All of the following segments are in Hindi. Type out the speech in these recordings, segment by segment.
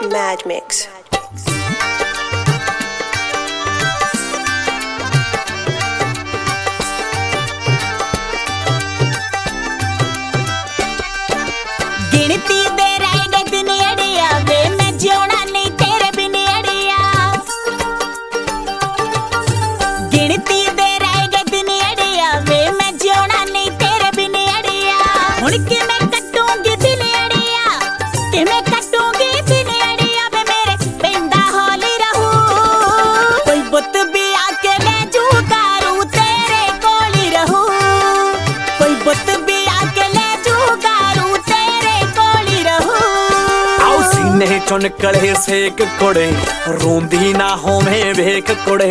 Mad Mix. गिनती दे रह गए दिन अड़िया वे मैं जियोना नहीं तेरे बिन अड़िया। गिनती दे रह गए दिन अड़िया वे मैं जियोना नहीं तेरे बिन अड़िया। हुण कि मैं कटूंगी दिन अड़िया कि मैं कटूंगी दिन अड़िया वे मेरे पेंदा हौली रहू। कोई बुत भी आके ले जूगा रू तेरे कोली रहू। कोई बुत भी आके ले जूगा रू तेरे कोली रहू। आओ सीने चो निकले सेक कुड़े रोंदी ना होवे वेख कुड़े।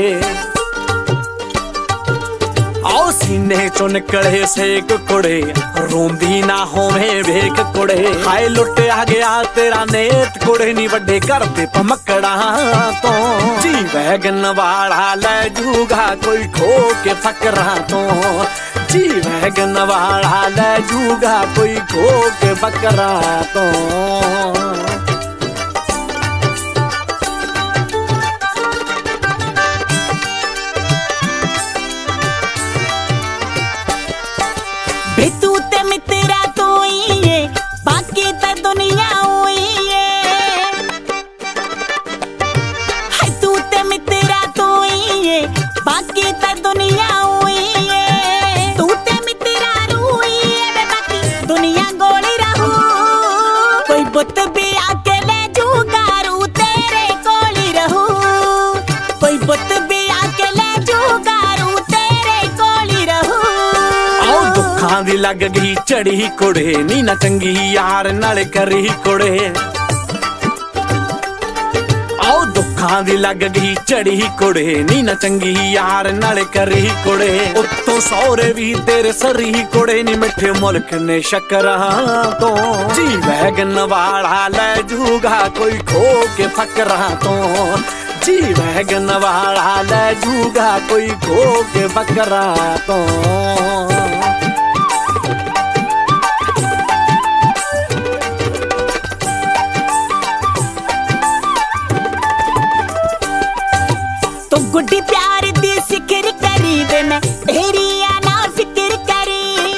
आओ सीने चो निकले सेक कुड़े रोंदी ना होवे वेख कुड़े। हाय लुटिया गया तेरा नेत कुड़े नी वड्डे घर ते पमकड़ा तो। जी वैगन वाला ले जूगा कोई खो के फकरा तो। जी वैगन वाला ले जूगा कोई खो के फकरा तो। बे तू ते मित्रा तू ही है बाकी ते दुनिया हुई है। हाय तू ते मित्रा तू ही है बाकी ते दुनिया हुई है। तू ते मित्रा रूही है बे बाकी दुनिया गोली रहू। कोई बुत भी आके ले जूगा रू तेरे कोली रहू। कोई बुत भी आके ले जूगा रू तेरे कोली रहू। दुखां दी लग गई चढ़ी कुड़े नी ना चंगी यार नाल करी कुड़े। आओ दुखां दी लग गई चढ़ी कुड़े नी ना चंगी यार नाल करी कुड़े। उत्तों सौरे भी तेरे सरी कुड़े नी मिठे मुल्क ने शक्करा तो। जी वैगन वाला ले जूगा कोई खो के फकरा तो। जी वैगन वाला ले जूगा कोई खो के फकरा तो। तो गुड्डी प्यार दी सिक्र करी वे मैं तेरी ना फिक्र करी।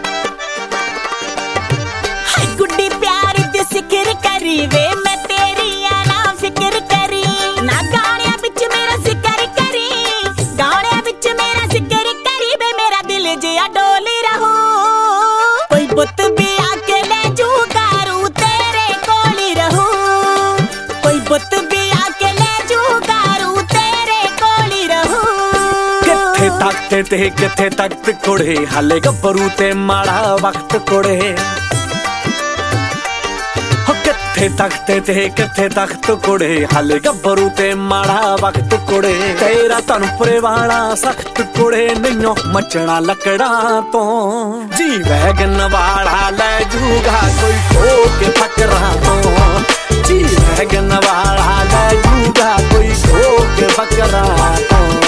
हाय गुड्डी प्यार दी सिक्र करी वे मैं तेरी ना फिक्र करी। ना गाने बिच मेरा जिक्र करी गाने बिच मेरा जिक्र करी वे मेरा दिल जिया डोली रहू। कोई बुत भी आके ले जूगा रू तेरे कोली रहू। कोई बुत भी आके ले जूगा रू तेरे कोली रहू। किथे तकते ते किथे तख्त कुड़े हाले गब्बरू ते माड़ा वक्त कुड़े। किथे तकते ते किथे तख्त कुड़े हाले गब्बरू ते माड़ा वक्त कुड़े। तेरा तनपुरे वाला सख्त कुड़े नैयो मचना लकड़ा तो। जी वैगन वाला ले जूगा कोई खो के फकरा तो। जी वैगन वाला ले जूगा कोई खो के फकरा तो।